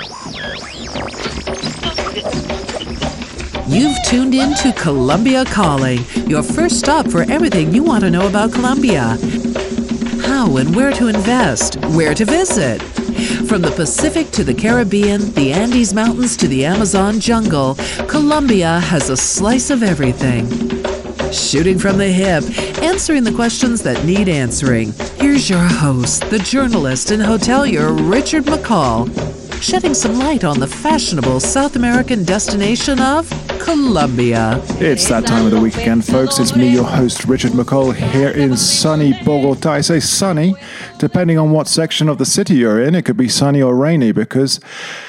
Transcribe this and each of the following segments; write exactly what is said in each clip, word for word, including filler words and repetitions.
You've tuned in to Colombia Calling, your first stop for everything you want to know about Colombia. How and where to invest, where to visit. From the Pacific to the Caribbean, the Andes Mountains to the Amazon jungle, Colombia has a slice of everything. Shooting from the hip, answering the questions that need answering. Here's your host, the journalist and hotelier Richard McCall, shedding some light on the fashionable South American destination of Colombia. It's that time of the week again, folks. It's me, your host, Richard McCall, here in sunny Bogota. I say sunny, depending on what section of the city you're in. It could be sunny or rainy because,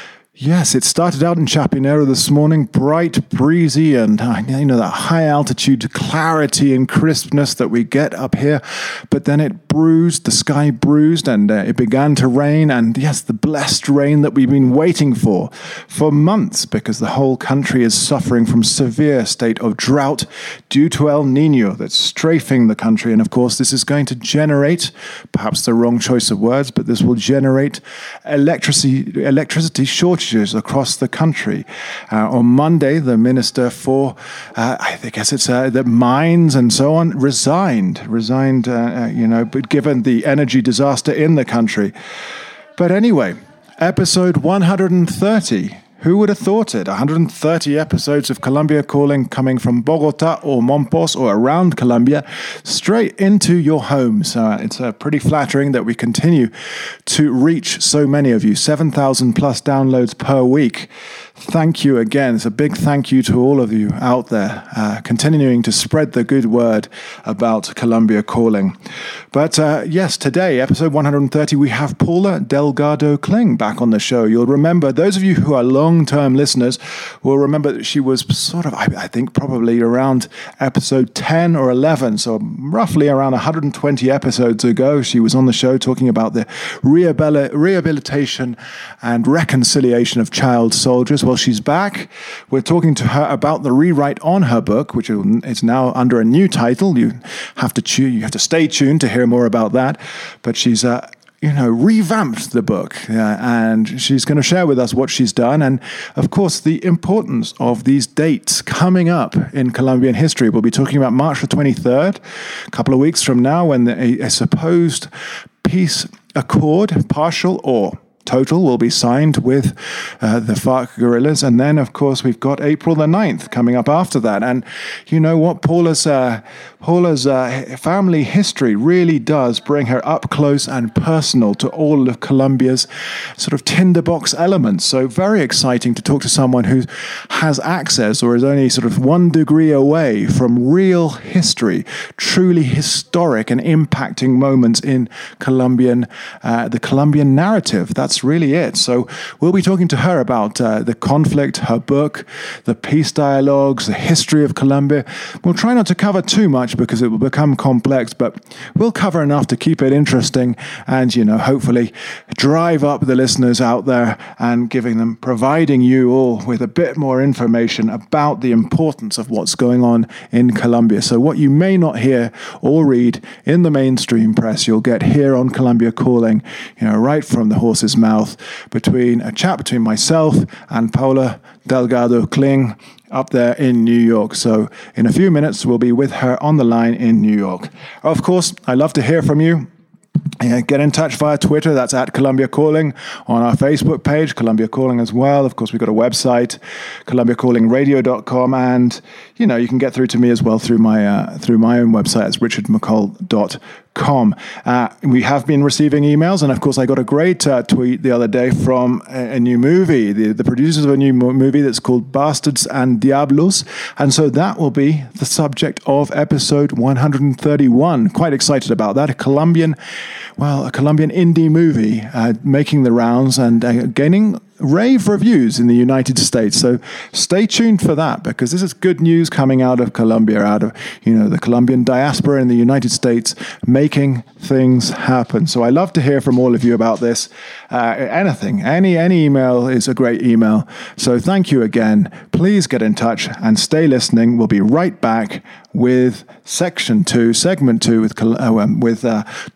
yes, it started out in Chapinero this morning, bright, breezy, and uh, you know, that high altitude clarity and crispness that we get up here. But then it bruised, the sky bruised, and uh, it began to rain. And yes, the blessed rain that we've been waiting for for months, because the whole country is suffering from severe state of drought due to El Nino that's strafing the country. And of course, this is going to generate, perhaps the wrong choice of words, but this will generate electricity, electricity shortages across the country. Uh, on Monday, the minister for, uh, I guess it's uh, the mines and so on, resigned, resigned, uh, uh, you know, but given the energy disaster in the country. But anyway, episode one hundred thirty. Who would have thought it? one hundred thirty episodes of Colombia Calling coming from Bogota or Mompos or around Colombia straight into your home. So it's uh, pretty flattering that we continue to reach so many of you. seven thousand plus downloads per week. Thank you again. It's a big thank you to all of you out there, uh, continuing to spread the good word about Colombia Calling. But uh, yes, today, episode one hundred thirty, we have Paula Delgado Kling back on the show. You'll remember, those of you who are long-term listeners will remember that she was sort of, I, I think, probably around episode ten or eleven, so roughly around one hundred twenty episodes ago, she was on the show talking about the rehabil- rehabilitation and reconciliation of child soldiers. Well, she's back. We're talking to her about the rewrite on her book, which is now under a new title. You have to tune, you have to stay tuned to hear more about that. But she's, uh, you know, revamped the book, uh, and she's going to share with us what she's done, and of course the importance of these dates coming up in Colombian history. We'll be talking about March the twenty-third, a couple of weeks from now, when a, a supposed peace accord, partial or total, will be signed with uh, the FARC guerrillas. And then, of course, we've got April the ninth coming up after that. And you know what? Paula's uh, Paula's uh, family history really does bring her up close and personal to all of Colombia's sort of tinderbox elements. So very exciting to talk to someone who has access or is only sort of one degree away from real history, truly historic and impacting moments in Colombian, uh, the Colombian narrative. That's really it. So we'll be talking to her about uh, the conflict, her book, the peace dialogues, the history of Colombia. We'll try not to cover too much because it will become complex, but we'll cover enough to keep it interesting and, you know, hopefully drive up the listeners out there and giving them, providing you all with a bit more information about the importance of what's going on in Colombia. So what you may not hear or read in the mainstream press, you'll get here on Colombia Calling, you know, right from the horse's mouth, between a chat between myself and Paula Delgado Kling up there in New York. So in a few minutes, we'll be with her on the line in New York. Of course, I love to hear from you. Yeah, get in touch via Twitter. That's at Colombia Calling. On our Facebook page, Colombia Calling as well. Of course, we've got a website, columbia calling radio dot com, and you know you can get through to me as well through my uh, through my own website. It's richard mccall dot com. Uh, we have been receiving emails, and of course, I got a great uh, tweet the other day from a, a new movie, the, the producers of a new mo- movie that's called Bastards and Diablos, and so that will be the subject of episode one hundred thirty-one. Quite excited about that. A Colombian, well, a Colombian indie movie uh, making the rounds and uh, gaining rave reviews in the United States. So stay tuned for that, because this is good news coming out of Colombia, out of, you know, the Colombian diaspora in the United States, making things happen. So I love to hear from all of you about this. Uh, anything, any, any email is a great email. So thank you again. Please get in touch and stay listening. We'll be right back with section two, segment two with, uh, with, uh,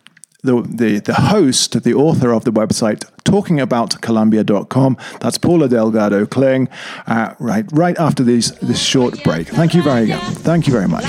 the, the, the host, the author of the website, talking about Colombia dot com. That's Paula Delgado Kling, uh, right, right after these, this short break. Thank you very much. Thank you very much.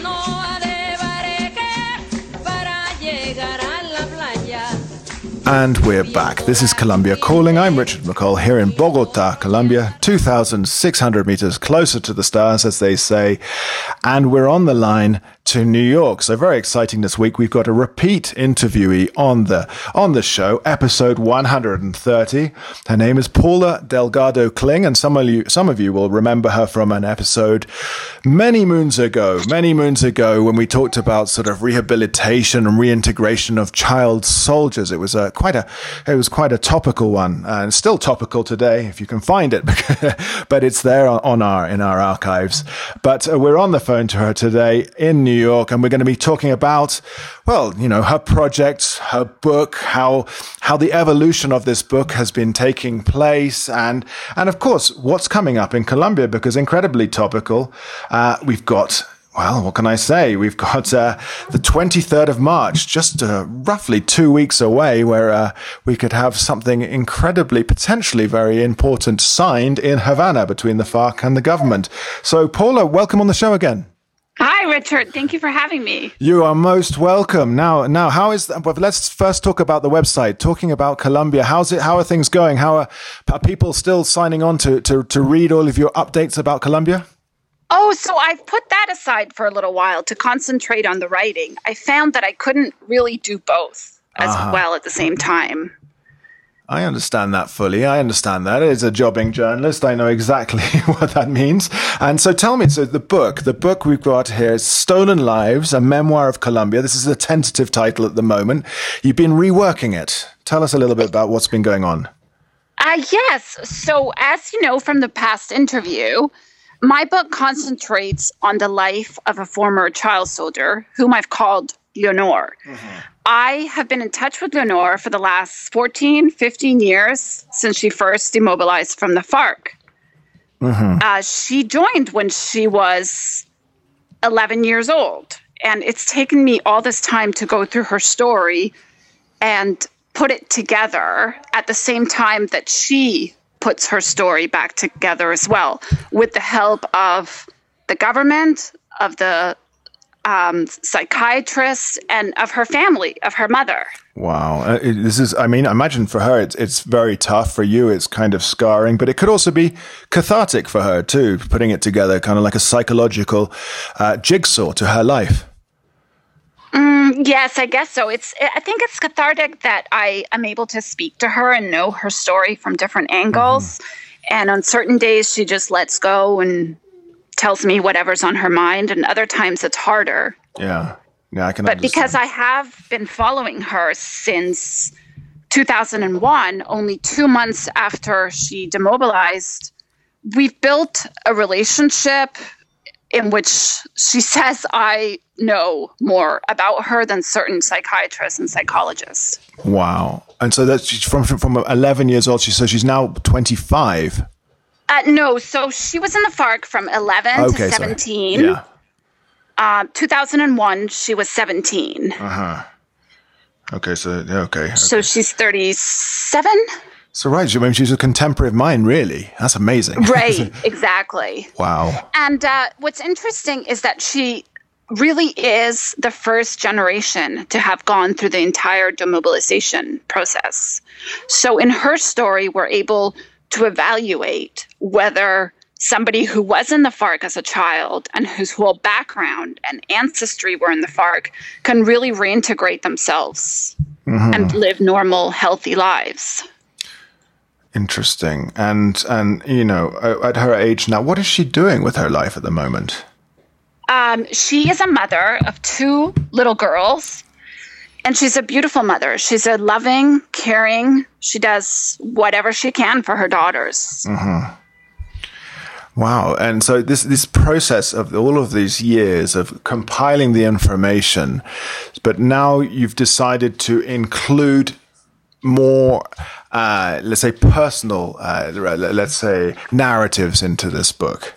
And we're back. This is Colombia Calling. I'm Richard McCall here in Bogota, Colombia, two thousand six hundred meters closer to the stars, as they say. And we're on the line to New York. So very exciting this week. We've got a repeat interviewee on the on the show, episode one hundred thirty. Her name is Paula Delgado Kling, and some of you some of you will remember her from an episode many moons ago, many moons ago when we talked about sort of rehabilitation and reintegration of child soldiers. It was a quite a it was quite a topical one, and still topical today if you can find it, but it's there on our in our archives. But uh, we're on the phone to her today in New York, and we're going to be talking about, well, you know, her projects, her book, how how the evolution of this book has been taking place, and and of course what's coming up in Colombia, because incredibly topical. Uh, we've got. Well, what can I say? We've got uh, the twenty-third of March, just uh, roughly two weeks away, where uh, we could have something incredibly, potentially very important signed in Havana between the FARC and the government. So, Paula, welcome on the show again. Hi, Richard. Thank you for having me. You are most welcome. Now, now, how is that? Well, let's first talk about the website. Talking about Colombia, how's it? How are things going? How are, are people still signing on to, to to read all of your updates about Colombia? Oh, so I've put that aside for a little while to concentrate on the writing. I found that I couldn't really do both as uh-huh. well at the same time. I understand that fully. I understand that. As a jobbing journalist, I know exactly what that means. And so tell me, so the book, the book we've got here is Stolen Lives, a memoir of Colombia. This is a tentative title at the moment. You've been reworking it. Tell us a little bit about what's been going on. Uh, yes. So as you know from the past interview, my book concentrates on the life of a former child soldier whom I've called Leonor. Mm-hmm. I have been in touch with Leonor for the last fourteen, fifteen years since she first demobilized from the FARC. Mm-hmm. Uh, she joined when she was eleven years old. And it's taken me all this time to go through her story and put it together at the same time that she puts her story back together as well, with the help of the government, of the um, psychiatrist, and of her family, of her mother. Wow. Uh, it, this is, I mean, I imagine for her, it's, it's very tough. For you, it's kind of scarring, but it could also be cathartic for her too, putting it together, kind of like a psychological uh, jigsaw to her life. Mm, yes, I guess so. It's. I think it's cathartic that I am able to speak to her and know her story from different angles. Mm-hmm. And on certain days, she just lets go and tells me whatever's on her mind. And other times it's harder. Yeah. Yeah, I can But understand. because I have been following her since two thousand one, only two months after she demobilized, we've built a relationship in which she says I know more about her than certain psychiatrists and psychologists. Wow. And so that's from from eleven years old. She says she's now twenty-five. Uh, no, so she was in the FARC from eleven okay, to seventeen. Yeah. Uh, two thousand one, she was seventeen. Uh-huh. Okay, so, yeah, okay, okay. So she's thirty-seven? So, right, I mean, she's a contemporary of mine, really. That's amazing. Right, exactly. Wow. And uh, what's interesting is that she really is the first generation to have gone through the entire demobilization process. So in her story, we're able to evaluate whether somebody who was in the FARC as a child and whose whole background and ancestry were in the FARC can really reintegrate themselves mm-hmm. and live normal, healthy lives. Interesting. And, and you know, at her age now, what is she doing with her life at the moment? Um, she is a mother of two little girls, and she's a beautiful mother. She's a loving, caring, she does whatever she can for her daughters. Mm-hmm. Wow. And so this, this process of all of these years of compiling the information, but now you've decided to include more, uh, let's say, personal, uh, let's say, narratives into this book?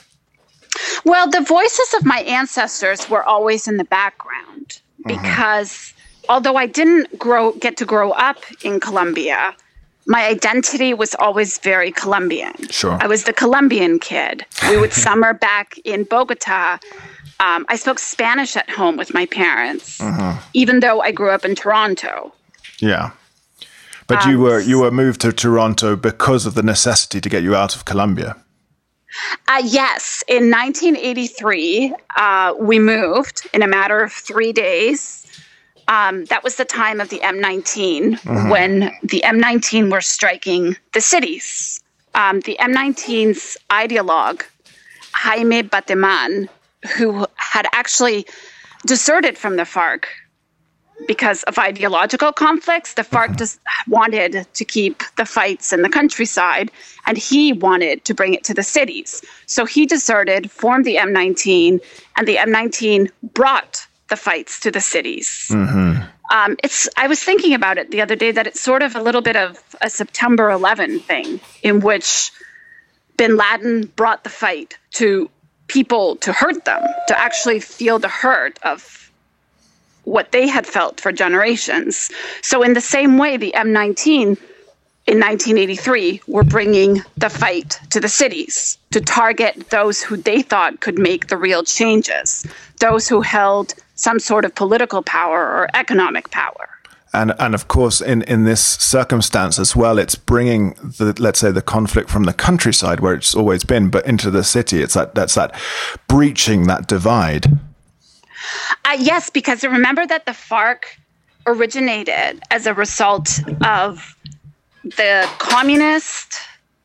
Well, the voices of my ancestors were always in the background because mm-hmm. although I didn't grow get to grow up in Colombia, my identity was always very Colombian. Sure. I was the Colombian kid. We would summer back in Bogota. Um, I spoke Spanish at home with my parents, uh-huh. even though I grew up in Toronto. Yeah. But um, you were you were moved to Toronto because of the necessity to get you out of Colombia. Uh, yes. In nineteen eighty-three, uh, we moved in a matter of three days. Um, that was the time of the M nineteen, mm-hmm. when the M nineteen were striking the cities. Um, the M nineteen's ideologue, Jaime Bateman, who had actually deserted from the FARC because of ideological conflicts. The FARC just wanted to keep the fights in the countryside, and he wanted to bring it to the cities. So he deserted, formed the M nineteen, and the M nineteen brought the fights to the cities. Mm-hmm. Um, it's. I was thinking about it the other day that it's sort of a little bit of a September eleventh thing, in which bin Laden brought the fight to people to hurt them, to actually feel the hurt of what they had felt for generations. So in the same way, the M nineteen in nineteen eighty-three were bringing the fight to the cities to target those who they thought could make the real changes, those who held some sort of political power or economic power. And and of course, in, in this circumstance as well, it's bringing the, let's say, the conflict from the countryside where it's always been, but into the city. It's that that's that breaching that divide. Uh, yes, because remember that the FARC originated as a result of the communist,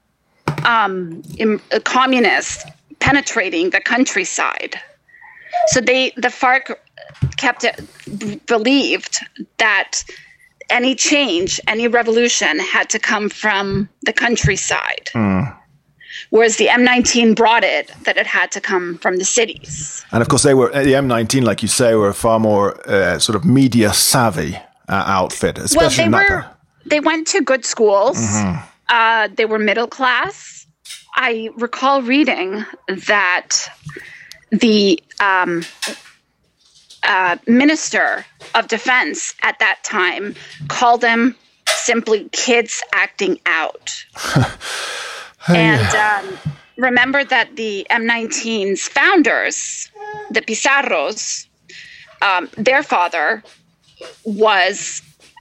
um, im- uh, communist penetrating the countryside. So they, the FARC kept it, b- believed that any change, any revolution had to come from the countryside. Mm. Whereas the M nineteen brought it that it had to come from the cities. And of course, they were the M nineteen, like you say, were a far more uh, sort of media savvy uh, outfit, especially well, they in were. that. They went to good schools. Mm-hmm. Uh, they were middle class. I recall reading that the um, uh, Minister of Defense at that time called them simply kids acting out. And um, remember that the M nineteen's founders, the Pizarros, um, their father was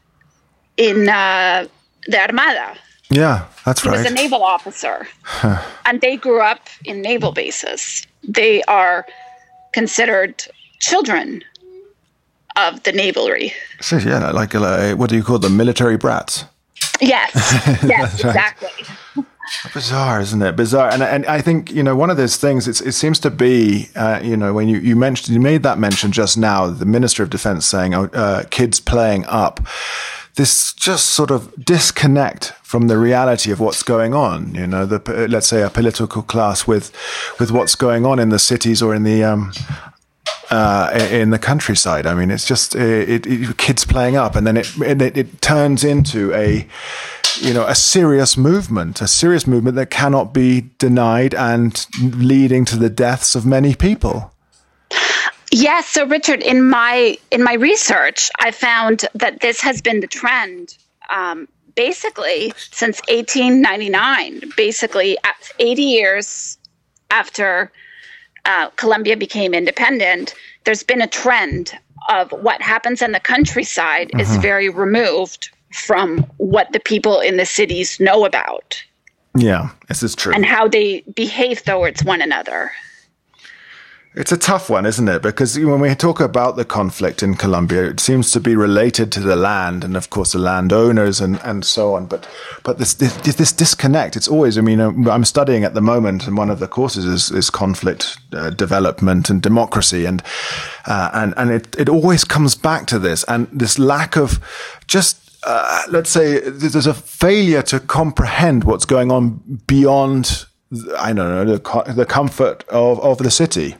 in uh, the Armada. Yeah, that's he right. He was a naval officer. Huh. And they grew up in naval bases. They are considered children of the navalry. So, yeah, like, uh, what do you call them? Military brats? Yes, yes, exactly. Right. Bizarre, isn't it? Bizarre. And and I think, you know, one of those things, it's, it seems to be, uh, you know, when you, you mentioned, you made that mention just now, the Minister of Defense saying, oh, uh, kids playing up. This just sort of disconnect from the reality of what's going on, you know, the, let's say a political class with, with what's going on in the cities or in the, um, uh, in the countryside. I mean, it's just, it, it, kids playing up, and then it, it, it turns into a, you know, a serious movement, a serious movement that cannot be denied and leading to the deaths of many people. Yes. So, Richard, in my in my research, I found that this has been the trend um, basically since eighteen ninety-nine, basically eighty years after uh, Colombia became independent. There's been a trend of what happens in the countryside mm-hmm. is very removed from what the people in the cities know about. Yeah, this is true. And how they behave towards one another. It's a tough one, isn't it? Because when we talk about the conflict in Colombia, it seems to be related to the land and, of course, the landowners and, and so on. But but this, this this disconnect, it's always, I mean, I'm studying at the moment, and one of the courses is, is conflict uh, development and democracy. And uh, and, and it, it always comes back to this, and this lack of just, uh, let's say, there's a failure to comprehend what's going on beyond, I don't know, the, the comfort of, of the city.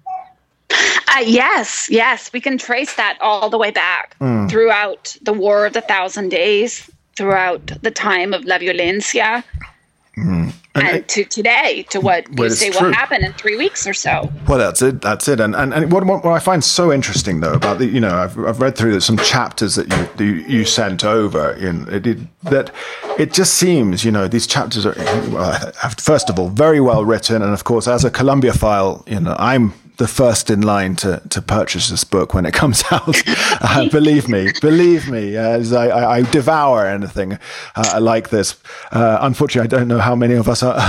Uh, yes, yes, we can trace that all the way back mm. throughout the War of the Thousand Days, throughout the time of La Violencia. Mm. And, and to today, to what well, you say will happen in three weeks or so. Well, that's it. That's it. And and, and what, what I find so interesting, though, about the, you know, I've, I've read through some chapters that you you, you sent over, in it, it, that it just seems, you know, these chapters are, well, first of all, very well written. And of course, as a Columbiaphile, you know, I'm the first in line to, to purchase this book when it comes out. uh, believe me, believe me, as I, I, I devour anything uh, like this. Uh, unfortunately, I don't know how many of us are,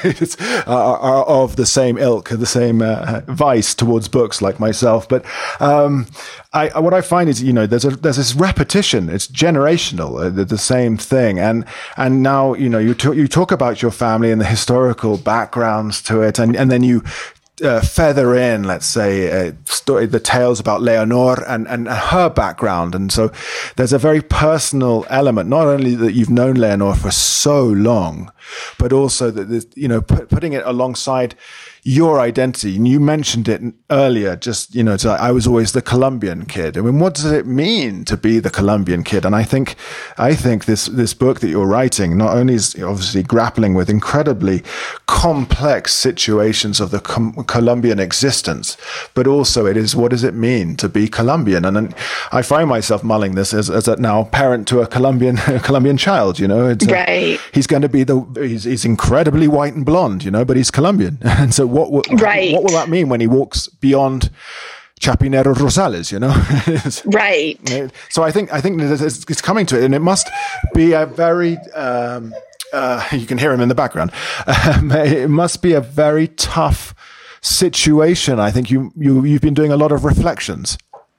are, are of the same ilk, the same uh, vice towards books like myself. But um, I, what I find is, you know, there's a there's this repetition. It's generational, uh, the, the same thing. And and now, you know, you talk, you talk about your family and the historical backgrounds to it, and and then you Uh, feather in, let's say, uh, story, the tales about Leonor and, and her background. And so there's a very personal element, not only that you've known Leonor for so long, but also that, you know, put, putting it alongside your identity. And you mentioned it earlier, just, you know, to, I was always the Colombian kid. I mean, what does it mean to be the Colombian kid? And I think, I think this, this book that you're writing not only is obviously grappling with incredibly complex situations of the com- Colombian existence, but also it is, what does it mean to be Colombian? And then I find myself mulling this as, as a now parent to a Colombian, a Colombian child, you know, it's right. A, he's going to be the, he's, he's incredibly white and blonde, you know, but he's Colombian. And so what, what, right. what will that mean when he walks beyond Chapinero Rosales, you know? Right. So I think, I think it's, it's coming to it, and it must be a very, um, uh, you can hear him in the background. Um, it must be a very tough situation. I think you, you, you've been doing a lot of reflections.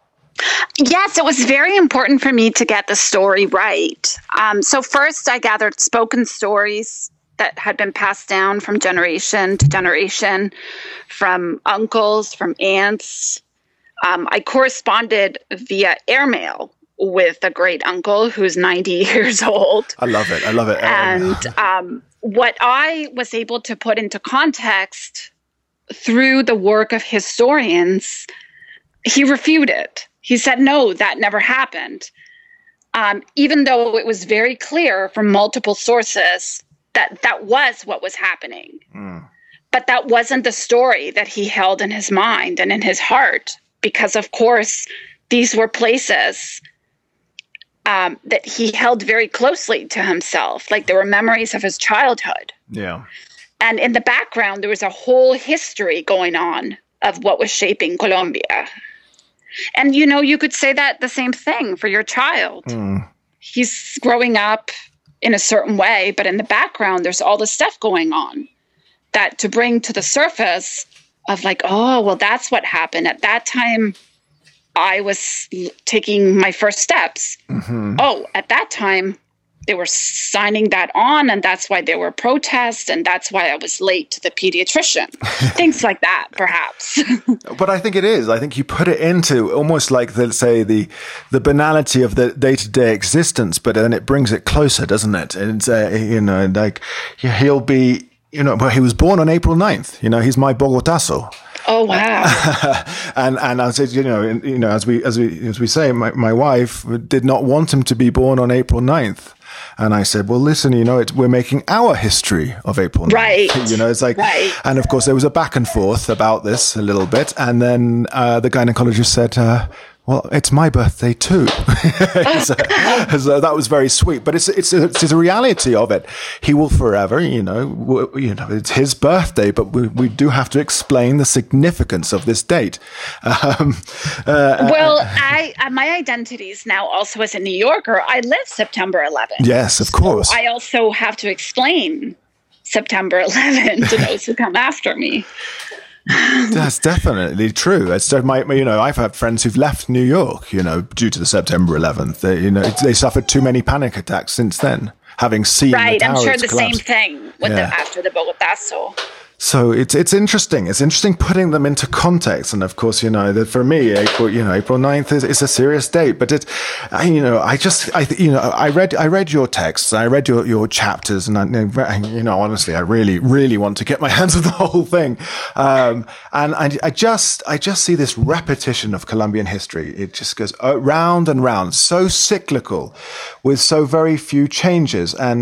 Yes, it was very important for me to get the story right. Um, so first I gathered spoken stories that had been passed down from generation to generation, from uncles, from aunts. Um, I corresponded via airmail with a great uncle who's ninety years old. I love it. I love it. And um, what I was able to put into context through the work of historians, he refuted. He said, no, that never happened. Um, even though it was very clear from multiple sources that that was what was happening. Mm. But that wasn't the story that he held in his mind and in his heart, because, of course, these were places um, that he held very closely to himself. Like, there were memories of his childhood. Yeah. And in the background, there was a whole history going on of what was shaping Colombia. And, you know, you could say that the same thing for your child. Mm. He's growing up in a certain way, but in the background, there's all this stuff going on that to bring to the surface of like, oh, well, that's what happened. At that time, I was taking my first steps. Mm-hmm. Oh, at that time, they were signing that on, and that's why there were protests, and that's why I was late to the pediatrician. Things like that, perhaps. But I think it is. I think you put it into almost like, let's say, the the banality of the day-to-day existence, but then it brings it closer, doesn't it? And, uh, you know, like, he'll be, you know, well, he was born on April ninth. You know, he's my Bogotazo. Oh wow! and and I said, you know, you know, as we as we as we say, my my wife did not want him to be born on April ninth. And I said, well, listen, you know, it's, we're making our history of April ninth. Right. You know, it's like, right. And of course, there was a back and forth about this a little bit. And then uh, the gynecologist said, uh, well, it's my birthday too. so, so that was very sweet, but it's it's a, it's a reality of it. He will forever, you know, w- you know, it's his birthday, but we, we do have to explain the significance of this date. Um, uh, well, I uh, my identity is now also as a New Yorker. I live September eleventh. Yes, of course. So I also have to explain September eleventh to those who come after me. That's definitely true. It's my, you know, I've had friends who've left New York, you know, due to the September eleventh. They, you know, they suffered too many panic attacks since then, having seen right. the I'm sure the collapse. Same thing with yeah. the, after the Bogotazo. So it's it's interesting. It's interesting putting them into context. And of course, you know, that for me, April, you know, April ninth is, is a serious date. But it, I, you know, I just, I, you know, I read, I read your texts, I read your, your chapters, and I, you know, honestly, I really, really want to get my hands on the whole thing. Um, and I, I just, I just see this repetition of Colombian history. It just goes round and round, so cyclical, with so very few changes. And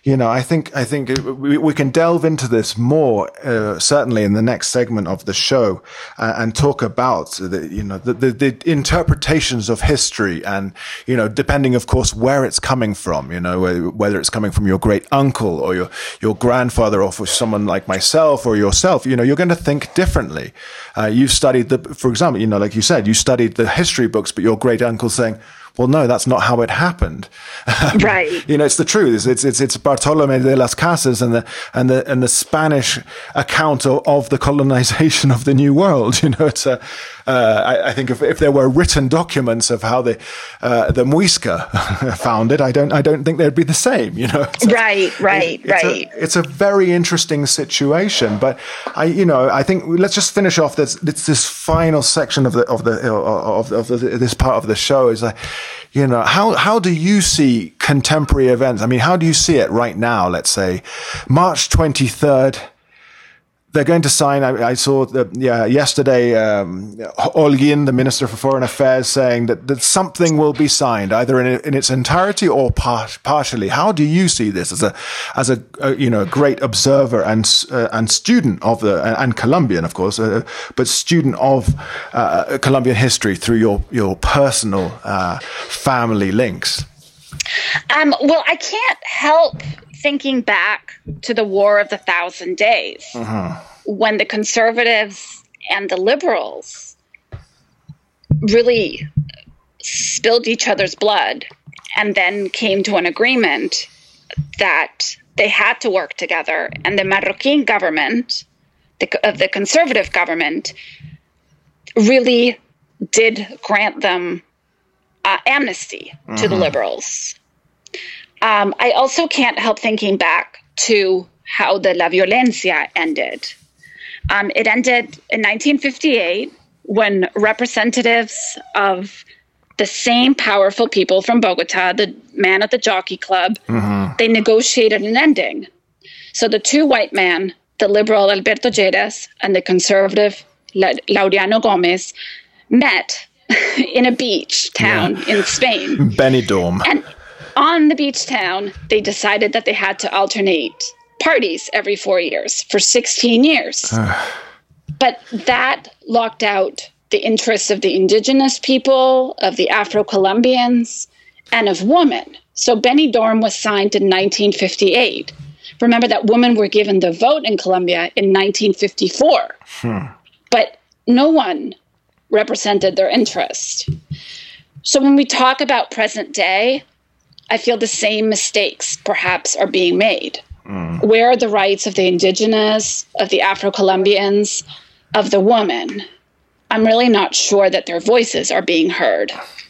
you know, I think I think we, we can delve into this more uh, certainly in the next segment of the show uh, and talk about the you know the, the the interpretations of history and you know depending of course where it's coming from, you know, whether it's coming from your great uncle or your your grandfather or for someone like myself or yourself, you know, you're going to think differently. Uh, you've studied the, for example, you know, like you said, you studied the history books, but your great uncle saying, well, no, that's not how it happened. Right. You know, it's the truth. It's it's it's Bartolomé de las Casas and the and the and the Spanish account of, of the colonization of the New World. You know, it's a. Uh, I, I think if, if there were written documents of how the uh, the Muisca found it, I don't I don't think they'd be the same. You know. It's right. A, right. It, it's right. A, it's a very interesting situation, but I you know I think let's just finish off this this, this final section of the of the of, of the, this part of the show is like. You know, how, how do you see contemporary events? I mean, how do you see it right now? Let's say March twenty-third, they're going to sign. I, I saw the, yeah, yesterday, um, Holguín, the Minister for Foreign Affairs, saying that, that something will be signed either in, in its entirety or part, partially. How do you see this as a, as a, a you know, great observer and, uh, and student of the, and Colombian, of course, uh, but student of uh, Colombian history through your, your personal uh, family links? Um, well, I can't help thinking back to the War of the Thousand Days, uh-huh. when the conservatives and the liberals really spilled each other's blood and then came to an agreement that they had to work together. And the Marroquin government, the, of the conservative government, really did grant them uh, amnesty uh-huh. to the liberals. Um, I also can't help thinking back to how the La Violencia ended. Um, it ended in nineteen fifty-eight when representatives of the same powerful people from Bogota, the man at the Jockey Club, mm-hmm. they negotiated an ending. So the two white men, the liberal Alberto Lleras and the conservative La- Laureano Gomez, met in a beach town yeah. in Spain. Benidorm. And on the beach town, they decided that they had to alternate parties every four years for sixteen years. But that locked out the interests of the indigenous people, of the Afro-Colombians, and of women. So Benidorm was signed in nineteen fifty-eight. Remember that women were given the vote in Colombia in nineteen fifty-four. Hmm. But no one represented their interest. So when we talk about present day, I feel the same mistakes perhaps are being made. Mm. Where are the rights of the indigenous, of the Afro-Colombians, of the woman? I'm really not sure that their voices are being heard.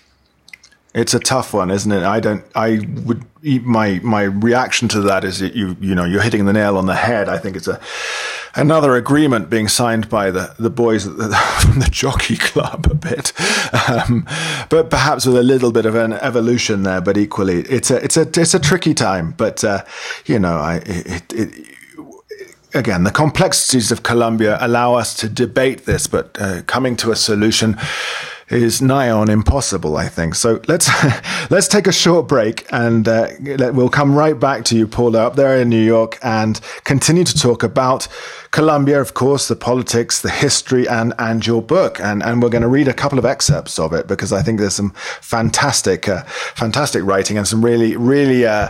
It's a tough one, isn't it? I don't. I would. My my reaction to that is that you you know you're hitting the nail on the head. I think it's a another agreement being signed by the the boys at the, from the Jockey Club a bit, um, but perhaps with a little bit of an evolution there. But equally, it's a it's a it's a tricky time. But uh, you know, I it. it Again, the complexities of Colombia allow us to debate this, but uh, coming to a solution is nigh on impossible, I think. So let's let's take a short break, and uh, we'll come right back to you, Paula, up there in New York, and continue to talk about Colombia, of course, the politics, the history, and and your book. And and we're going to read a couple of excerpts of it because I think there's some fantastic, uh, fantastic writing and some really, really uh,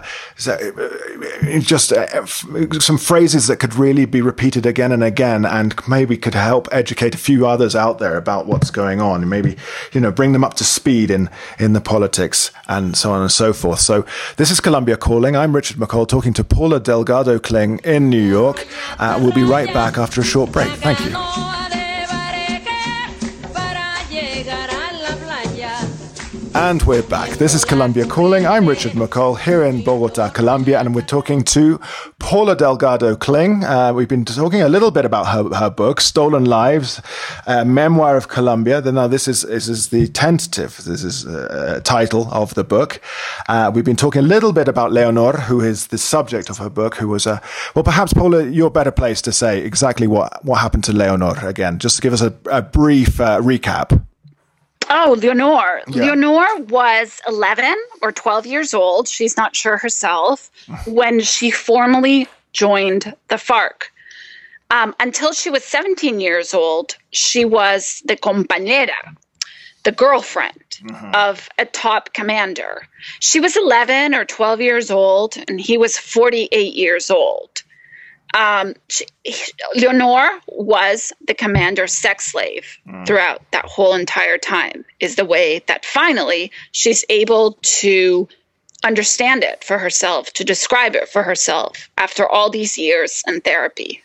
just uh, some phrases that could really be repeated again and again, and maybe could help educate a few others out there about what's going on, and maybe, you know, bring them up to speed in in the politics and so on and so forth. So this is Colombia Calling. I'm Richard McCall talking to Paula Delgado Kling in New York. Uh, we'll be right back after a short break. Thank you. And we're back. This is Colombia Calling. I'm Richard McCall here in Bogota, Colombia, and we're talking to Paula Delgado Kling. Uh, we've been talking a little bit about her, her book, Stolen Lives, uh, Memoir of Colombia. Now, this is, this is the tentative, this is a title of the book. Uh, we've been talking a little bit about Leonor, who is the subject of her book, who was a, well, perhaps, Paula, you're better placed to say exactly what, what happened to Leonor again. Just give us a, a brief uh, recap. Oh, Leonor. Yeah. Leonor was eleven or twelve years old. She's not sure herself when she formally joined the FARC. Um, until she was seventeen years old, she was the compañera, the girlfriend mm-hmm. of a top commander. She was eleven or twelve years old, and he was forty-eight years old. Um, she, Leonor was the commander's sex slave mm. throughout that whole entire time, is the way that finally she's able to understand it for herself, to describe it for herself after all these years in therapy.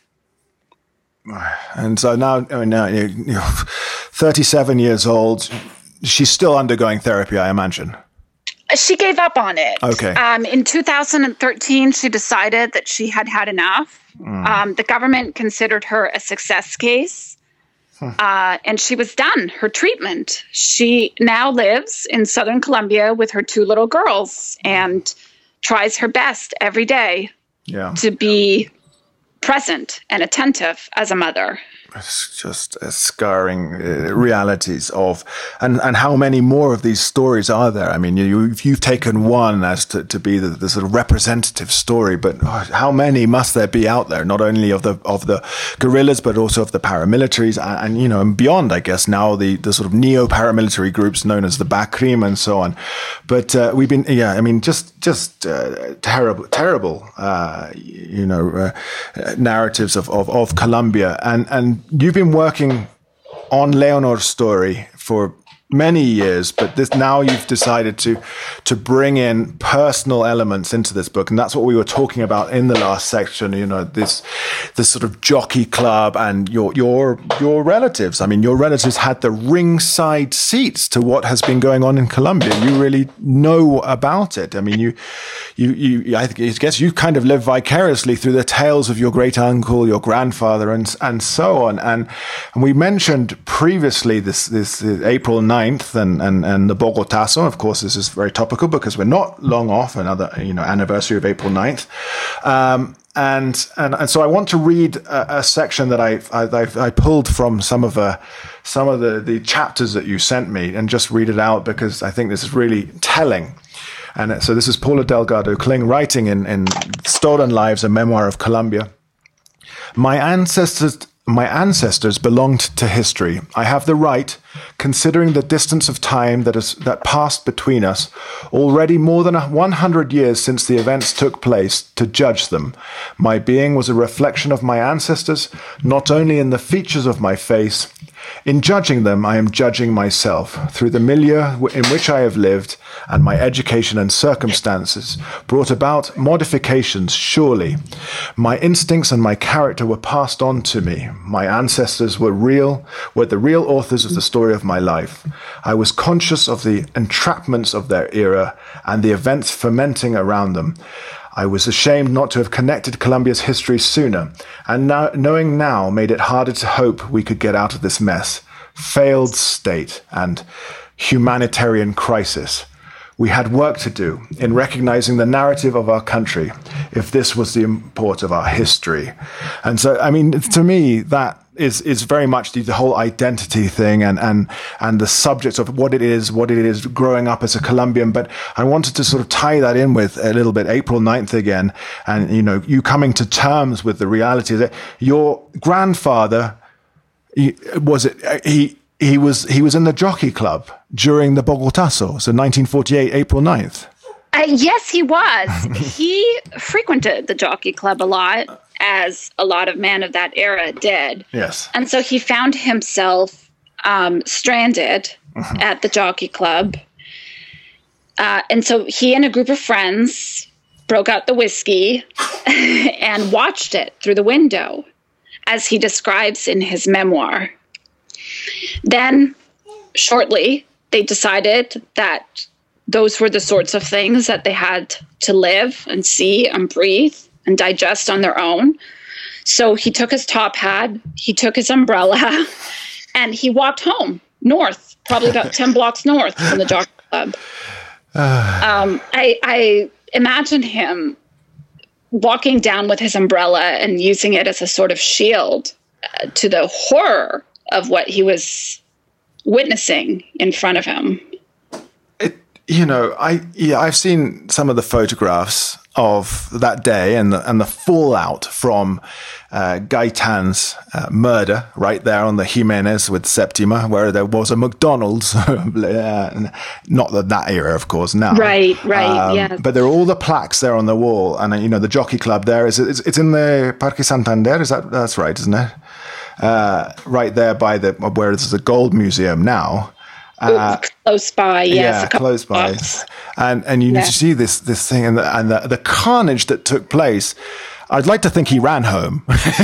And so now, I mean, now you're thirty-seven years old. She's still undergoing therapy, I imagine. She gave up on it. Okay. Um, in two thousand thirteen, she decided that she had had enough. Mm. Um, the government considered her a success case, huh. uh, and she was done. Her treatment. She now lives in southern Colombia with her two little girls and tries her best every day yeah. to be present and attentive as a mother. It's just uh, scarring uh, realities of, and, and how many more of these stories are there? I mean, you, you've, you've taken one as to, to be the, the sort of representative story, but oh, how many must there be out there? Not only of the of the guerrillas, but also of the paramilitaries, and, and you know, and beyond. I guess now the, the sort of neo-paramilitary groups known as the Bakrim and so on. But uh, we've been, yeah, I mean, just just uh, terrible, terrible, uh, you know, uh, narratives of, of of Colombia, and and. You've been working on Leonor's story for many years, but this now you've decided to to bring in personal elements into this book, and that's what we were talking about in the last section. You know, this this sort of jockey club and your your your relatives. I mean, your relatives had the ringside seats to what has been going on in Colombia. You really know about it. I mean, you you you. I guess you kind of live vicariously through the tales of your great uncle, your grandfather, and and so on. And and we mentioned previously this this April ninth and, and, and the Bogotazo. Of course, this is very topical because we're not long off another, you know, anniversary of April ninth. Um, and, and, and so I want to read a, a section that I, I, I pulled from some of the, some of the, the chapters that you sent me and just read it out because I think this is really telling. And so this is Paula Delgado Kling writing in, in Stolen Lives, a memoir of Colombia. My ancestors... My ancestors belonged to history. I have the right, considering the distance of time that is that passed between us, already more than one hundred years since the events took place, to judge them. My being was a reflection of my ancestors, not only in the features of my face. In judging them, I am judging myself. Through the milieu in which I have lived, and my education and circumstances brought about modifications, surely. My instincts and my character were passed on to me. My ancestors were real, were the real authors of the story of my life. I was conscious of the entrapments of their era and the events fermenting around them. I was ashamed not to have connected Colombia's history sooner, and now, knowing now made it harder to hope we could get out of this mess. Failed state and humanitarian crisis. We had work to do in recognizing the narrative of our country, if this was the import of our history. And so, I mean, to me, that is is very much the, the whole identity thing and, and and the subject of what it is, what it is growing up as a Colombian. But I wanted to sort of tie that in with a little bit April ninth again. And, you know, you coming to terms with the reality that your grandfather, he, was it, he, He was he was in the jockey club during the Bogotazo, so nineteen forty-eight, April ninth. Uh, yes, he was. He frequented the jockey club a lot, as a lot of men of that era did. Yes. And so he found himself um, stranded mm-hmm. at the jockey club. Uh, and so he and a group of friends broke out the whiskey and watched it through the window, as he describes in his memoir. Then, shortly, they decided that those were the sorts of things that they had to live and see and breathe and digest on their own. So he took his top hat, he took his umbrella, and he walked home, north, probably about ten blocks north from the jockey club. Um, I, I imagine him walking down with his umbrella and using it as a sort of shield uh, to the horror of what he was witnessing in front of him. It, you know, I yeah, I've seen some of the photographs of that day and the, and the fallout from uh, Gaitan's uh, murder right there on the Jimenez with Septima, where there was a McDonald's. Not that that era, of course, now. Right, right, um, yeah. But there are all the plaques there on the wall, and uh, you know the Jockey Club there is it's, it's in the Parque Santander. Is that that's right, isn't it? Uh, right there by the where there's the Gold Museum now. Uh, close by, yes. Yeah, close by, blocks. and and you yeah. see this this thing and the, and the, the carnage that took place. I'd like to think he ran home,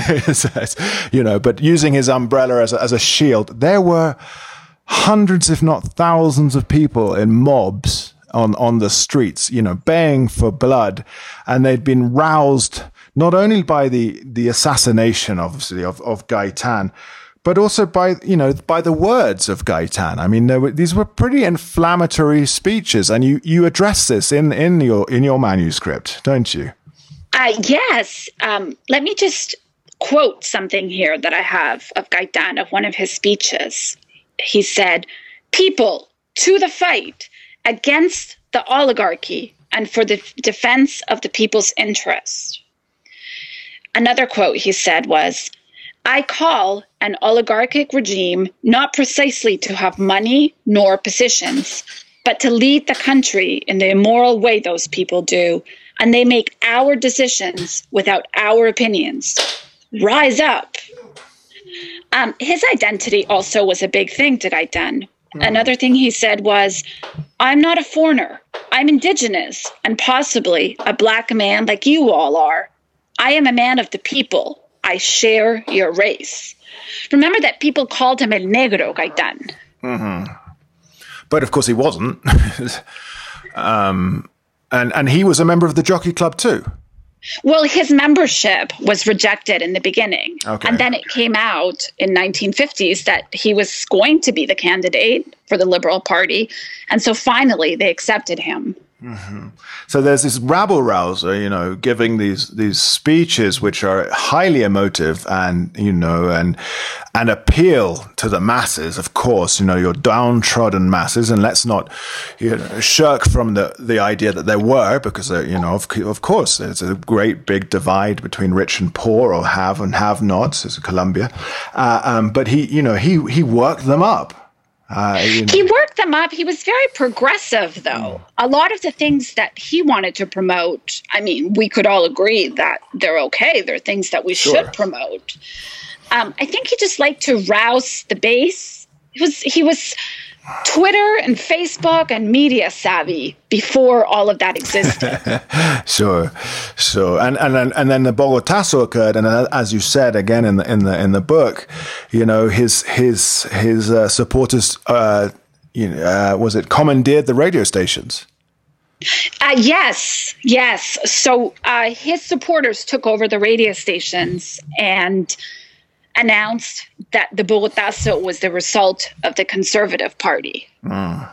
you know, but using his umbrella as a, as a shield. There were hundreds, if not thousands, of people in mobs on on the streets, you know, baying for blood, and they'd been roused not only by the the assassination, obviously, of of Gaitan, but also by, you know, by the words of Gaitan. I mean, there were, these were pretty inflammatory speeches, and you, you address this in, in your in your manuscript, don't you? Uh, yes. Um, let me just quote something here that I have of Gaitan, of one of his speeches. He said, "People, to the fight against the oligarchy and for the defense of the people's interest." Another quote he said was, "I call an oligarchic regime not precisely to have money nor positions, but to lead the country in the immoral way those people do, and they make our decisions without our opinions. Rise up." Um, his identity also was a big thing to Gaitan. Mm. Another thing he said was, "I'm not a foreigner. I'm indigenous and possibly a black man like you all are. I am a man of the people. I share your race." Remember that people called him El Negro, Gaitan. Mm-hmm. But of course he wasn't. um, and, and he was a member of the Jockey Club too. Well, his membership was rejected in the beginning. Okay. And then it came out in nineteen fifties that he was going to be the candidate for the Liberal Party. And so finally they accepted him. Mm-hmm. So there's this rabble-rouser, you know, giving these these speeches which are highly emotive and, you know, and and appeal to the masses, of course, you know, your downtrodden masses. And let's not, you know, shirk from the, the idea that there were, because, uh, you know, of, of course, there's a great big divide between rich and poor, or have and have-nots, as Colombia. Uh, um, but he, you know, he he worked them up. Uh, you know. He worked them up. He was very progressive, though. Mm. A lot of the things that he wanted to promote, I mean, we could all agree that they're okay. They're things that we sure. should promote. Um, I think he just liked to rouse the base. He was, he was Twitter and Facebook and media savvy before all of that existed. Sure, sure, and and and then the Bogotazo occurred, and as you said again in the in the in the book, you know, his his his uh, supporters, uh, you know, uh, was it commandeered the radio stations? Uh, yes, yes. So uh, his supporters took over the radio stations and announced that the Bogotazo was the result of the Conservative Party. Mm.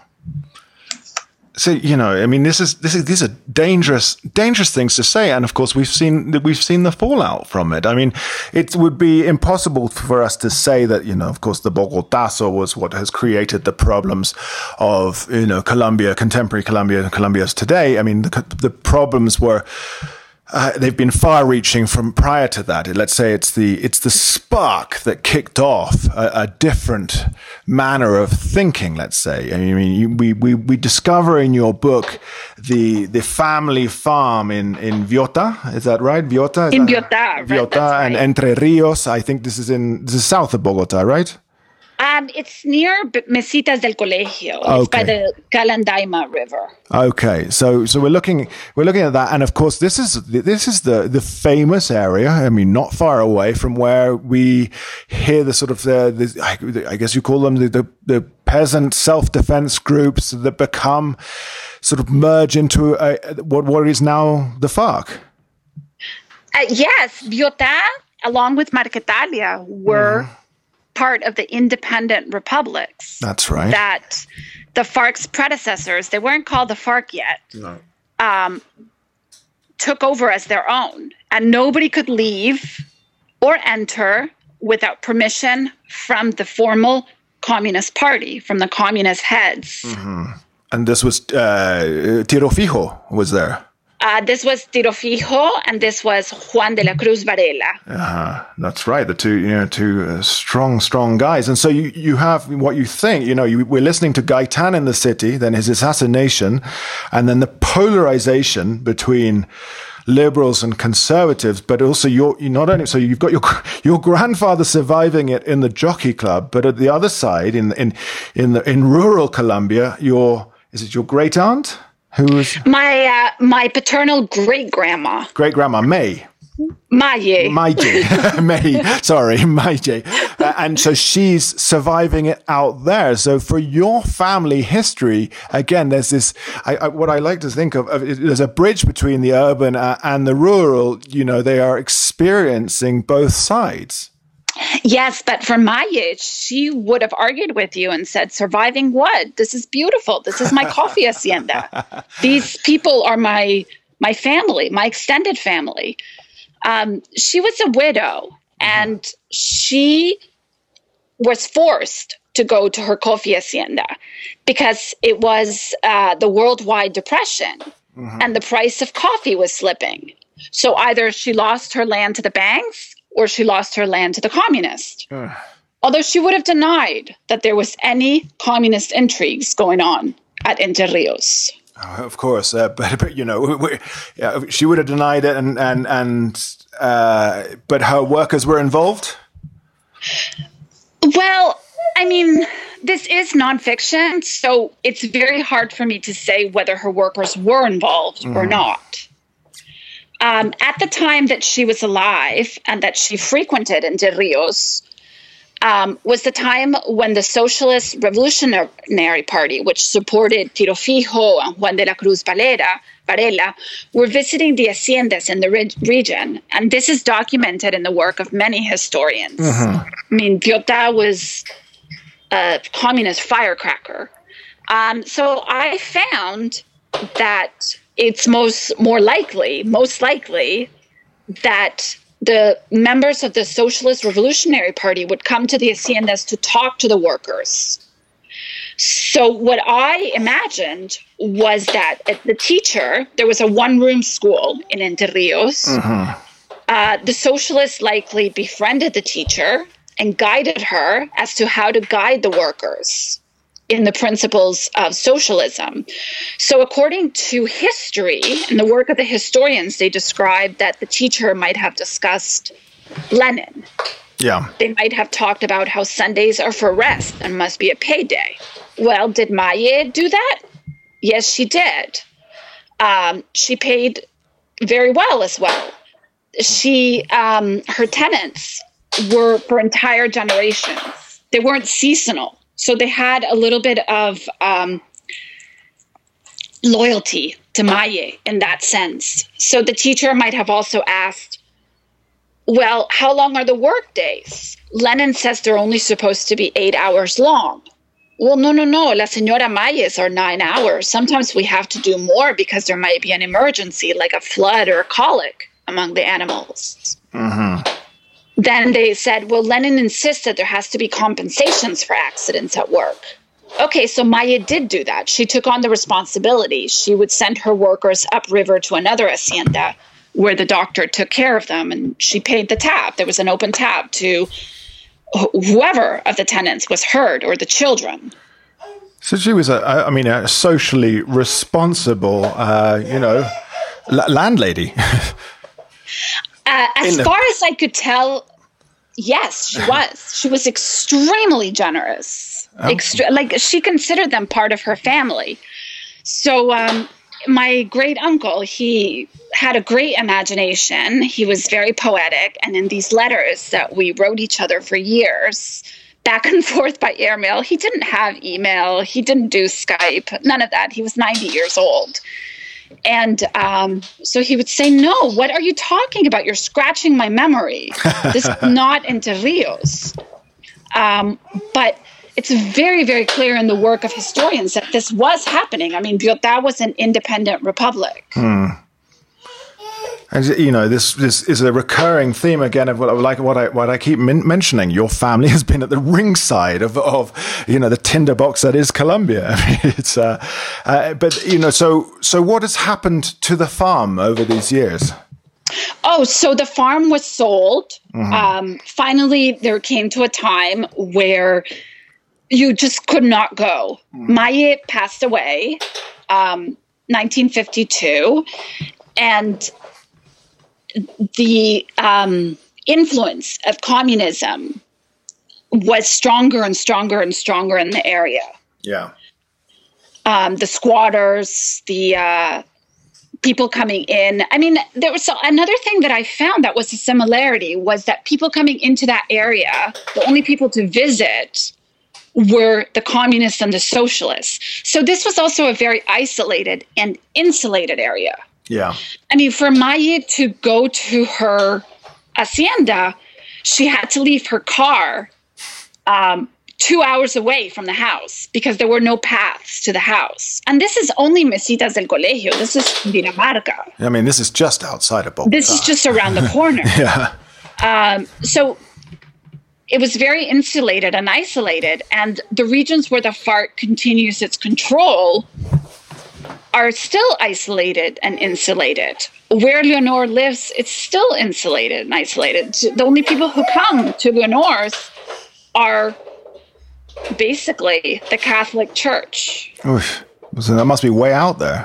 So, you know, I mean, this is this is these are dangerous, dangerous things to say, and of course, we've seen we've seen the fallout from it. I mean, it would be impossible for us to say that, you know, of course, the Bogotazo was what has created the problems of, you know, Colombia, contemporary Colombia, Colombia's today. I mean, the, the problems were. Uh, they've been far-reaching from prior to that. Let's say it's the it's the spark that kicked off a, a different manner of thinking. Let's say. I mean, you, we we we discover in your book the the family farm in in Viota. Is that right? Viota. Is in that, Viota. Viota right, and right. Entre Rios. I think this is in this is south of Bogota, right? Um, it's near B- Mesitas del Colegio. It's Okay. by the Calandaima River. Okay, so so we're looking we're looking at that, and of course this is this is the the famous area. I mean, not far away from where we hear the sort of the, the I guess you call them the the, the peasant self-defense groups that become sort of merge into a, what what is now the FARC. Uh, yes, Viota, along with Marquetalia, were mm-hmm. part of the independent republics. That's right. That the FARC's predecessors, they weren't called the FARC yet, no. um, took over as their own. And nobody could leave or enter without permission from the formal Communist Party, from the communist heads. Mm-hmm. And this was uh, Tiro Fijo was there. Uh, this was Tiro Fijo, and this was Juan de la Cruz Varela. Uh-huh. That's right. The two, you know, two uh, strong, strong guys. And so you, you have what you think, you know, you, we're listening to Gaitan in the city, then his assassination, and then the polarization between liberals and conservatives, but also your, you not only, so you've got your, your grandfather surviving it in the Jockey Club, but at the other side, in, in, in the, in rural Colombia, your, is it your great aunt? Who was my uh, my paternal great grandma, great grandma May, Maye, Maye, May. Sorry, Maye, uh, and so she's surviving it out there. So for your family history, again, there's this. I, I, what I like to think of, of there's a bridge between the urban uh, and the rural. You know, they are experiencing both sides. Yes, but for my age, she would have argued with you and said, surviving what? This is beautiful. This is my coffee hacienda. These people are my my family, my extended family. Um, she was a widow, and she was forced to go to her coffee hacienda because it was uh, the worldwide depression, mm-hmm. and the price of coffee was slipping. So either she lost her land to the banks, or she lost her land to the communists. Uh. Although she would have denied that there was any communist intrigues going on at Entre Rios. Oh, of course, uh, but, but you know, we, yeah, she would have denied it, and and and uh, but her workers were involved. Well, I mean, this is nonfiction, so it's very hard for me to say whether her workers were involved mm. or not. Um, at the time that she was alive and that she frequented Entre Rios um, was the time when the Socialist Revolutionary Party, which supported Tiro Fijo and Juan de la Cruz Varela, Varela were visiting the haciendas in the re- region. And this is documented in the work of many historians. Mm-hmm. I mean, Biota was a communist firecracker. Um, so I found that it's most more likely, most likely that the members of the Socialist Revolutionary Party would come to the haciendas to talk to the workers. So what I imagined was that at the teacher, there was a one-room school in Entre Rios. Mm-hmm. Uh, the socialists likely befriended the teacher and guided her as to how to guide the workers in the principles of socialism. So according to history and the work of the historians, they described that the teacher might have discussed Lenin. Yeah. They might have talked about how Sundays are for rest and must be a payday. Well, did Maye do that? Yes, she did. Um, she paid very well as well. She, um, her tenants were for entire generations. They weren't seasonal. So they had a little bit of um, loyalty to Maye in that sense. So the teacher might have also asked, well, how long are the work days? Lenin says they're only supposed to be eight hours long. Well, no, no, no. La Señora Mayes are nine hours. Sometimes we have to do more because there might be an emergency like a flood or a colic among the animals. Mm-hmm. Then they said, well, Lenin insists that there has to be compensations for accidents at work. Okay, so Maye did do that. She took on the responsibility. She would send her workers upriver to another hacienda where the doctor took care of them, and she paid the tab. There was an open tab to wh- whoever of the tenants was hurt or the children. So she was, a, I mean, a socially responsible, uh, you know, l- landlady. Uh, as far as I could tell, yes, she was. She was extremely generous. Oh. Extre- like she considered them part of her family. So um, my great uncle, he had a great imagination. He was very poetic. And in these letters that we wrote each other for years, back and forth by airmail, he didn't have email. He didn't do Skype, none of that. He was ninety years old. And um, so he would say, no, what are you talking about? You're scratching my memory. This is not Entre Rios. Um, but it's very, very clear in the work of historians that this was happening. I mean, Biota was an independent republic. Hmm. And you know, this this is a recurring theme again of what like what I what I keep men- mentioning. Your family has been at the ringside of of you know the tinderbox that is Colombia. I mean, it's uh, uh, but you know, so so what has happened to the farm over these years? Oh, so the farm was sold. Mm-hmm. Um, finally, there came to a time where you just could not go. Mm-hmm. Maye passed away, um, nineteen fifty-two, and the um, influence of communism was stronger and stronger and stronger in the area. Yeah. Um, the squatters, the uh, people coming in. I mean, there was another thing that I found that was a similarity was that people coming into that area, the only people to visit were the communists and the socialists. So this was also a very isolated and insulated area. Yeah. I mean, for Maye to go to her hacienda, she had to leave her car um, two hours away from the house because there were no paths to the house. And this is only Mesitas del Colegio. This is Dinamarca. I mean, this is just outside of Bogota. This is just around the corner. Yeah. Um, so it was very insulated and isolated. And the regions where the FARC continues its control are still isolated and insulated. Where Leonor lives, it's still insulated and isolated. The only people who come to Leonor's are basically the Catholic Church. Oof. So that must be way out there.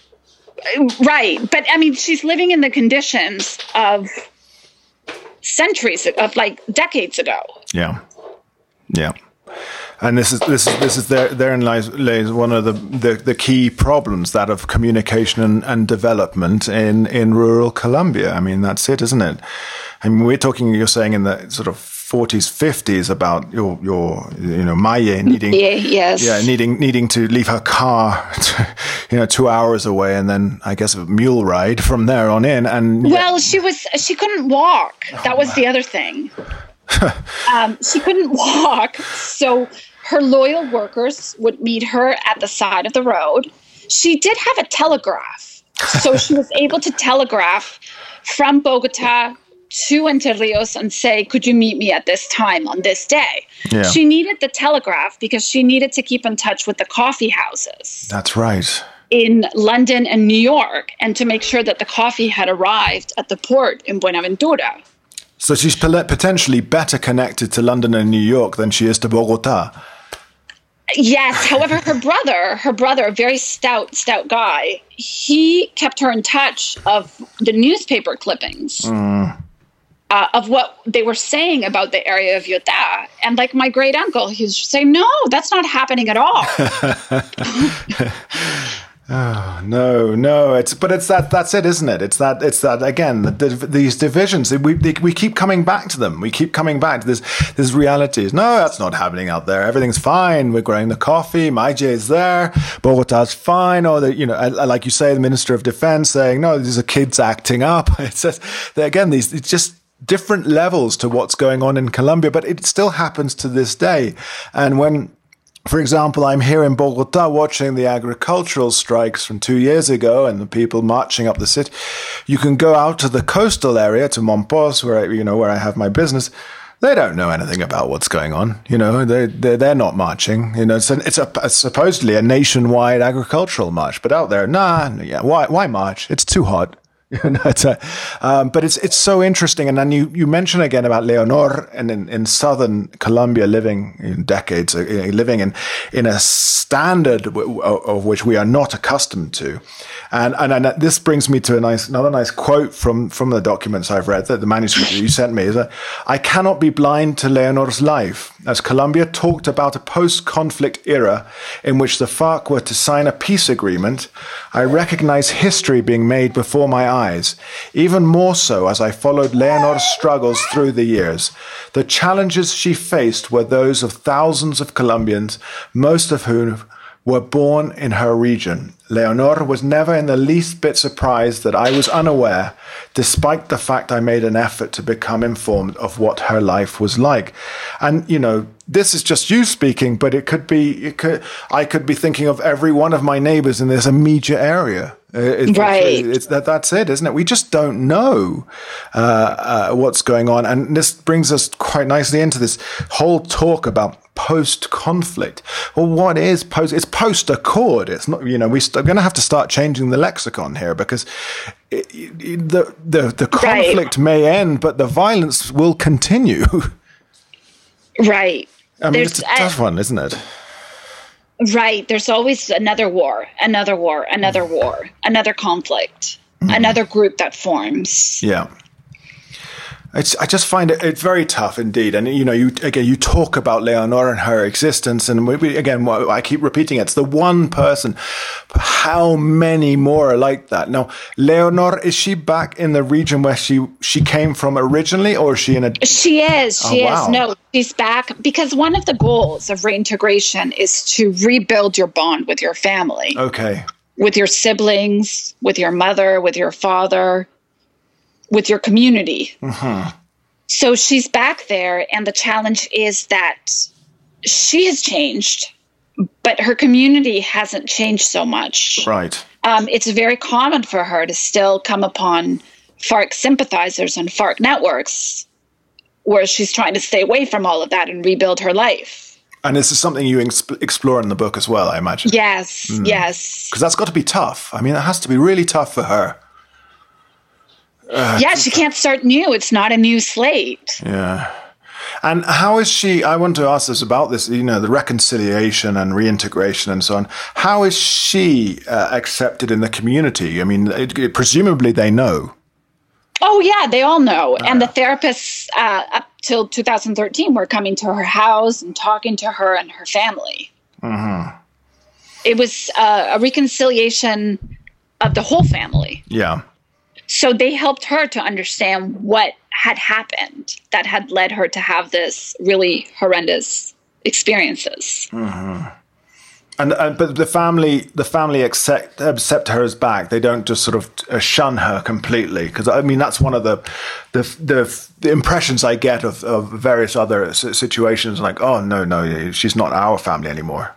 Right. But I mean, she's living in the conditions of centuries, of like decades ago. Yeah. Yeah. And this is this is this is there therein lies, lays one of the, the, the key problems, that of communication and, and development in, in rural Colombia. I mean, that's it, isn't it? I mean, we're talking, you're saying in the sort of forties, fifties about your your you know Maye needing yeah, yes. yeah needing needing to leave her car to, you know two hours away, and then I guess a mule ride from there on in. And well, yeah. she was she couldn't walk. Oh, that was man. the other thing. um, she couldn't walk, so her loyal workers would meet her at the side of the road. She did have a telegraph, so she was able to telegraph from Bogota to Entre Rios and say, could you meet me at this time on this day? Yeah. She needed the telegraph because she needed to keep in touch with the coffee houses. That's right. In London and New York, and to make sure that the coffee had arrived at the port in Buenaventura. So she's potentially better connected to London and New York than she is to Bogota. Yes. However, her brother, her brother, a very stout, stout guy, he kept her in touch of the newspaper clippings mm. uh, of what they were saying about the area of Yota. And like my great uncle, he was saying, no, that's not happening at all. Oh, no, no, it's, but it's that, that's it, isn't it? It's that, it's that, again, the, the, these divisions, we, they, we keep coming back to them. We keep coming back to this, this realities. No, that's not happening out there. Everything's fine. We're growing the coffee. Maye is there. Bogota's fine. Or the, you know, like you say, the Minister of Defense saying, no, these are kids acting up. It's just, again, these, it's just different levels to what's going on in Colombia, but it still happens to this day. And when, for example, I'm here in Bogota watching the agricultural strikes from two years ago and the people marching up the city. You can go out to the coastal area, to Monpós, where I, you know, where I have my business. They don't know anything about what's going on. You know, they they're, they're not marching. You know, it's, an, it's a, a supposedly a nationwide agricultural march, but out there, nah, yeah, why why march? It's too hot. You know, it's a, um, but it's it's so interesting. And then you, you mention again about Leonor and in, in southern Colombia, living in decades, uh, living in in a standard w- of which we are not accustomed to. And, and and this brings me to a nice another nice quote from from the documents I've read, that the manuscript that you sent me is that I cannot be blind to Leonor's life, as Colombia talked about a post-conflict era in which the FARC were to sign a peace agreement. I recognize history being made before my eyes. Eyes, even more so as I followed Leonor's struggles through the years. The challenges she faced were those of thousands of Colombians, most of whom were born in her region. Leonor was never in the least bit surprised that I was unaware, despite the fact I made an effort to become informed of what her life was like. And, you know, this is just you speaking, but it could be, it could, I could be thinking of every one of my neighbors in this immediate area. It, right. It's, it's, that, that's it, isn't it? We just don't know uh, uh, what's going on. And this brings us quite nicely into this whole talk about post-conflict. Well, what is post? It's post-accord. It's not, you know, we st- we're going to have to start changing the lexicon here, because it, it, the, the, the conflict right. may end, but the violence will continue. Right. I mean, There's, it's a tough uh, one, isn't it? Right. There's always another war, another war, another war, another conflict, mm. another group that forms. Yeah. It's, I just find it it's very tough indeed. And, you know, you again, you talk about Leonor and her existence. And we, we, again, I keep repeating it. It's the one person. But how many more are like that? Now, Leonor, is she back in the region where she, she came from originally, or is she in a... She is. She oh, wow. is. No, she's back because one of the goals of reintegration is to rebuild your bond with your family. Okay. With your siblings, with your mother, with your father, with your community. Mm-hmm. So she's back there, and the challenge is that she has changed, but her community hasn't changed so much. Right. Um, it's very common for her to still come upon FARC sympathizers and FARC networks, where she's trying to stay away from all of that and rebuild her life. And this is something you exp- explore in the book as well, I imagine. Yes, mm. yes. Because that's got to be tough. I mean, it has to be really tough for her. Uh, yeah, she can't start new. It's not a new slate. Yeah. And how is she, I want to ask this about this, you know, the reconciliation and reintegration and so on. How is she uh, accepted in the community? I mean, it, it, presumably they know. Oh, yeah, they all know. Uh, and the therapists uh, up till two thousand thirteen were coming to her house and talking to her and her family. Mm-hmm. It was uh, a reconciliation of the whole family. Yeah. So they helped her to understand what had happened that had led her to have this really horrendous experiences. Mm-hmm. And, and but the family, the family accept accept her as back. They don't just sort of uh, shun her completely. Because I mean, that's one of the the the, the impressions I get of, of various other situations. Like, oh no, no, she's not our family anymore.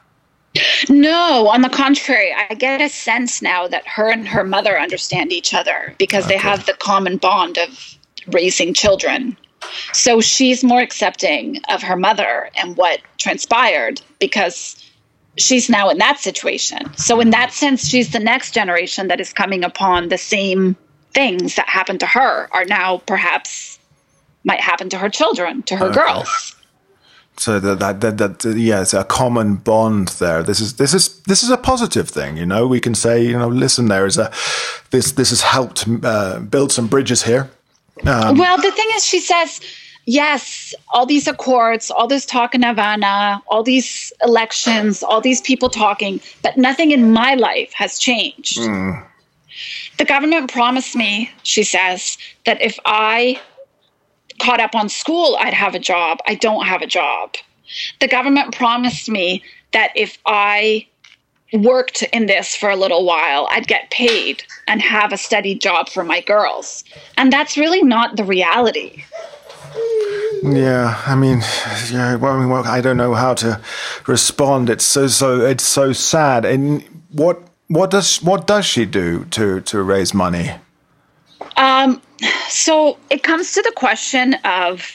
No, on the contrary, I get a sense now that her and her mother understand each other because okay. they have the common bond of raising children. So she's more accepting of her mother and what transpired because she's now in that situation. So in that sense, she's the next generation that is coming upon the same things that happened to her are now perhaps might happen to her children, to her okay. girls. So that, that that that yeah, it's a common bond there. This is this is this is a positive thing, you know. We can say, you know, listen, there is a this this has helped uh, build some bridges here. Um, well, the thing is, she says, yes, all these accords, all this talk in Havana, all these elections, all these people talking, but nothing in my life has changed. Mm. The government promised me, she says, that if I caught up on school, I'd have a job. I don't have a job. The government promised me that if I worked in this for a little while, I'd get paid and have a steady job for my girls. And that's really not the reality. Yeah, I mean, yeah, well, I mean, well, I don't know how to respond. It's so, so, it's so sad. And what, what does, what does she do to, to raise money? Um, so it comes to the question of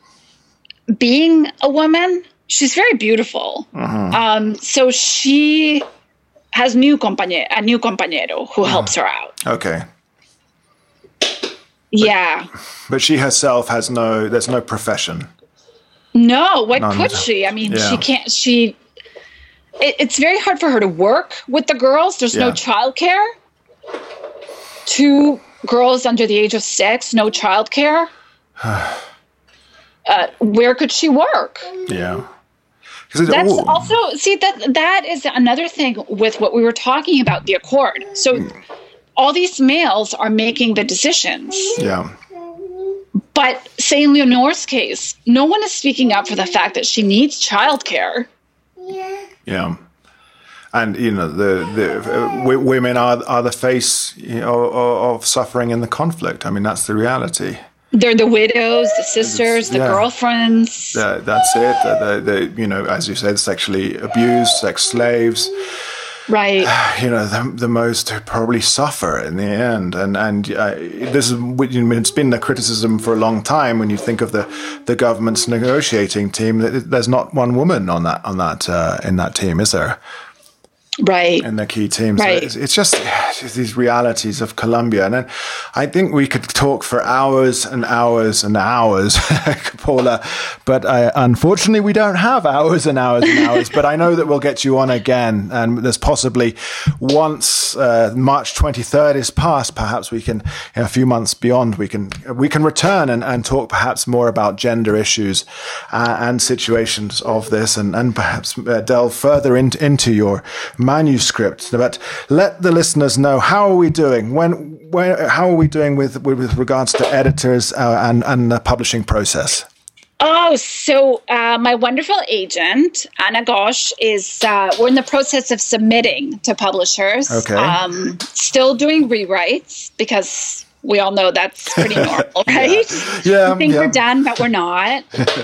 being a woman. She's very beautiful. Uh-huh. Um, so she has new compañero, a new compañero who uh-huh. helps her out. Okay. Yeah. But, but she herself has no, there's no profession. No, what None. could she? I mean, yeah. she can't, she, it, it's very hard for her to work with the girls. There's yeah. no childcare. Two girls under the age of six, no childcare. uh, where could she work? Yeah. That's oh. also, see, that that is another thing with what we were talking about, the accord. So mm. all these males are making the decisions. Yeah. But say in Leonor's case, no one is speaking up for the fact that she needs childcare. Yeah. Yeah. And, you know, the, the uh, w- women are are the face, you know, of, of suffering in the conflict. I mean, that's the reality. They're the widows, the sisters, the yeah. girlfriends. The, that's it. The, the, the, you know, as you said, sexually abused, sex slaves. right, you know, the, the most probably suffer in the end. And and uh, this is, it's been the criticism for a long time when you think of the, the government's negotiating team. There's not one woman on that on that uh, in that team, is there? Right. And the key teams. Right. So it's, it's just it's just these realities of Colombia. And then I think we could talk for hours and hours and hours, Paula, but uh, unfortunately we don't have hours and hours and hours, but I know that we'll get you on again. And there's possibly once uh, March twenty-third is passed, perhaps we can, in a few months beyond, we can we can return and, and talk perhaps more about gender issues uh, and situations of this, and, and perhaps uh, delve further in, into your manuscript. But let the listeners know, how are we doing? When, when how are we doing with with regards to editors uh, and and the publishing process? Oh, so uh, my wonderful agent, Anna Gosh, is, uh, we're in the process of submitting to publishers. Okay. Um, still doing rewrites, because we all know that's pretty normal, right? Yeah, yeah, we think yeah. we're done, but we're not.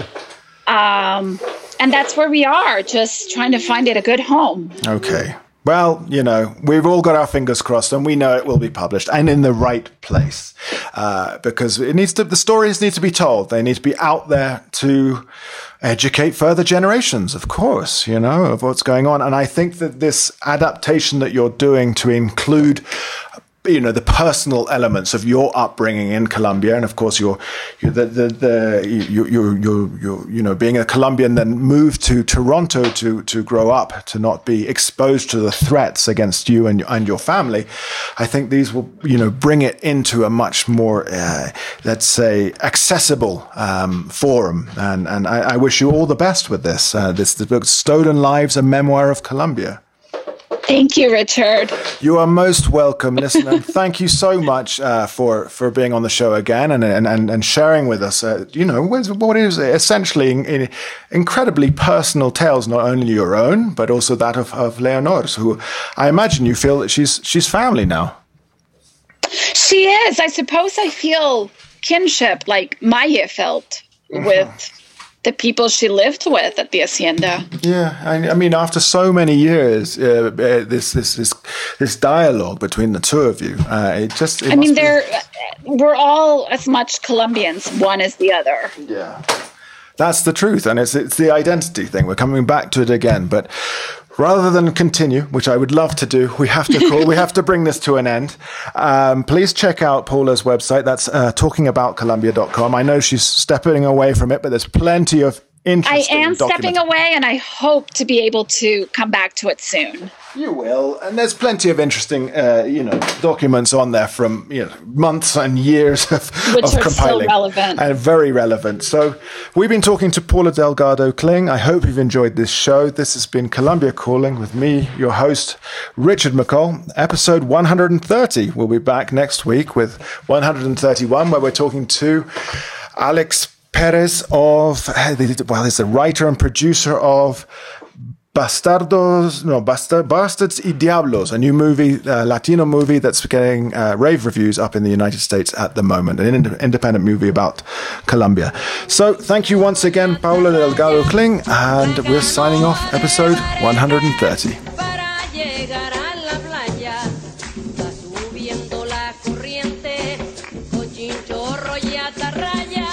um, and that's where we are, just trying to find it a good home. Okay. Well, you know, we've all got our fingers crossed, and we know it will be published and in the right place, uh, because it needs to. The stories need to be told. They need to be out there to educate further generations, of course, you know, of what's going on. And I think that this adaptation that you're doing to include, you know, the personal elements of your upbringing in Colombia, and of course, your, your the the, the you you you you you know, being a Colombian, then moved to Toronto to to grow up, to not be exposed to the threats against you and and your family. I think these will, you know, bring it into a much more, uh, let's say, accessible um, forum. And and I, I wish you all the best with this. Uh, this the book, Stolen Lives: A Memoir of Colombia. Thank you, Richard. You are most welcome, listener. Thank you so much uh, for for being on the show again and and and, and sharing with us. Uh, you know, what is essentially in, in incredibly personal tales, not only your own but also that of of Leonor's, who I imagine you feel that she's she's family now. She is. I suppose I feel kinship, like Maya felt mm-hmm. with the people she lived with at the hacienda. Yeah, I, I mean, after so many years, uh, uh, this this this this dialogue between the two of you, uh, it just. It I mean, be... they're we're all as much Colombians, one as the other. Yeah, that's the truth, and it's it's the identity thing. We're coming back to it again, but. Rather than continue, which I would love to do, we have to call, we have to bring this to an end. Um, please check out Paula's website. That's uh, talking about colombia dot com. I know she's stepping away from it, but there's plenty of interesting I am documents. stepping away, and I hope to be able to come back to it soon. You will, and there's plenty of interesting, uh, you know, documents on there from, you know, months and years of, Which of are compiling, so relevant and very relevant. So, we've been talking to Paula Delgado Kling. I hope you've enjoyed this show. This has been Colombia Calling with me, your host, Richard McCall. Episode one hundred thirty. We'll be back next week with one hundred thirty-one, where we're talking to Alex Perez of, well, he's the writer and producer of Bastardos, no, Bastard, Bastards y Diablos, a new movie, uh, Latino movie that's getting uh, rave reviews up in the United States at the moment, an ind- independent movie about Colombia. So thank you once again, Paula Delgado Kling, and we're signing off episode one hundred thirty. Raya